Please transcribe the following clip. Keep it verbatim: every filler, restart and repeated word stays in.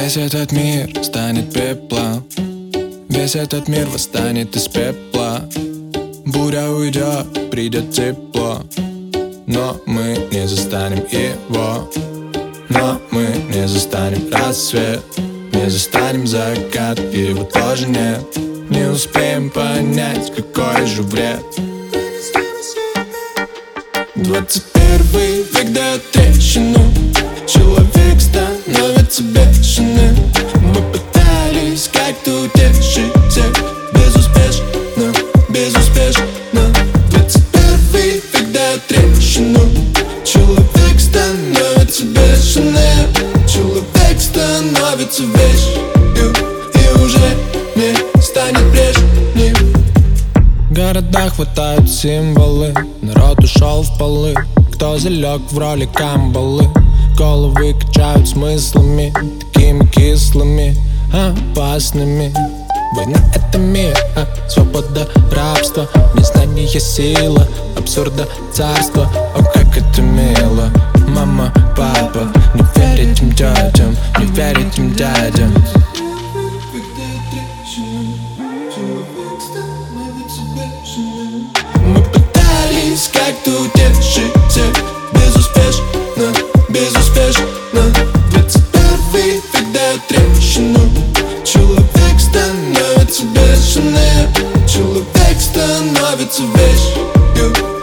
Весь этот мир станет пеплом, весь этот мир восстанет из пепла. Буря уйдет, придет тепло, но мы не застанем его. Но мы не застанем рассвет, не застанем закат, его тоже нет. Не успеем понять, какой же вред. Двадцать первый век дает трещину, человек становится бешеным. Мы пытались как-то утешить всех, безуспешно, безуспешно. Двадцать первый век дает трещину, человек становится бешеным. Человек становится вещью и уже не станет прежним. Города хватают символы, народ ушел в полы, кто залег в роли камбалы. Головы качают смыслами, такими кислыми, опасными. Война — это мир, а свобода — рабство. Незнание — сила, абсурда — царство. О, как это мило, мама, папа, не верь этим дядям, не верь этим дядям. Мы пытались как-то утешить всех, безуспешно, безуспешно. Двадцать первый век дает трещину, человек становится бешеным. Человек становится вещью